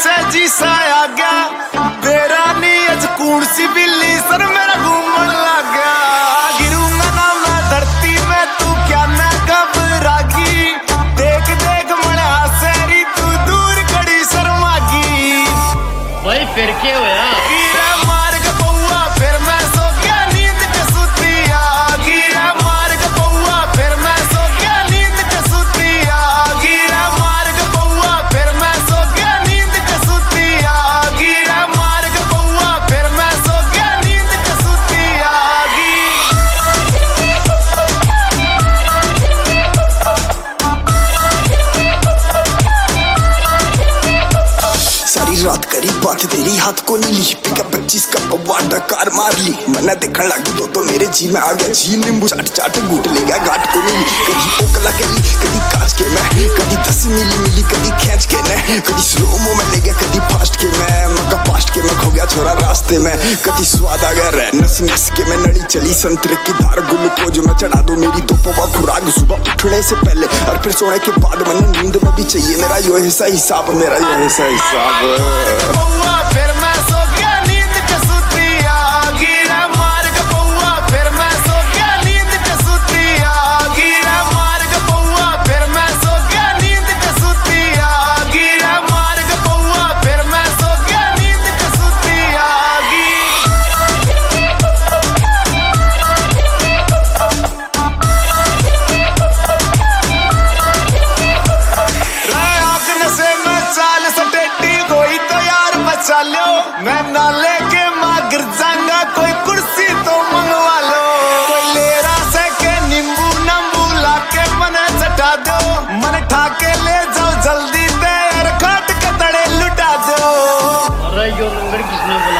जी सा आ गया तेरा नी अज कूण सी बिल्ली सर मेरा घूमन लग गया गिरूंगा ना मैं धरती में तू क्या मैं घबरागी देख देख मना सेरी तू दूर खड़ी शर्मागी भाई फिर क्या हुआ मार के पौआ फिर मैं सो गया नींद के सुती आगी मार के पौआ फिर मैं सो गया नींद के सुती आगी मार के पौआ फिर मैं सो गया नींद के सुती आगी मार के पौआ फिर मैं सो गया नींद के सुती आगी सारी रात करी बात तेरी हाथ को नहीं ली पिका 25 का पवा डकार मार ली मना देखने लगी तो मेरे जी में आ गया जी नींबू चाट चाट घूट ले गया घाट को नहीं कभी ओकला करी कभी कांच के मैं कभी 10 मिली कभी खींच के मैं कभी स्लोमो में ले गया कभी फास्ट के मैं मका फास्ट के मैं खो गया छोरा रास्ते में कभी स्वाद आ गया नस नस के मैं नड़ी चली संतरे की धार ग्लूकोज में चढ़ा दो मेरी दो पवा खुराक सुबह उठने से पहले और फिर सोने के बाद मैंने नींद में भी चाहिए मेरा यो ऐसा हिसाब मेरा यो ऐसा हिसाब पौआ फिर मैं सो गया नींद के सुती आगी मार के पौआ फिर मैं सो गया नींद के सुती आगी मार के पौआ फिर मैं सो गया नींद के सुती आगी मार के पौआ फिर मैं सो गया नींद के सुती आगी से मैं चाल सटेटी कोई तो यार बचा लो मैं ना लेके मां गिर जाऊंगा कोई कुर्सी तो मंगवा लो कोई लेरा से के नींबू नंबू लाके मने चटा दो मन ठाके ले जाओ जल्दी ते और काट के तड़े लुटा दो अरे यो नंबर किसने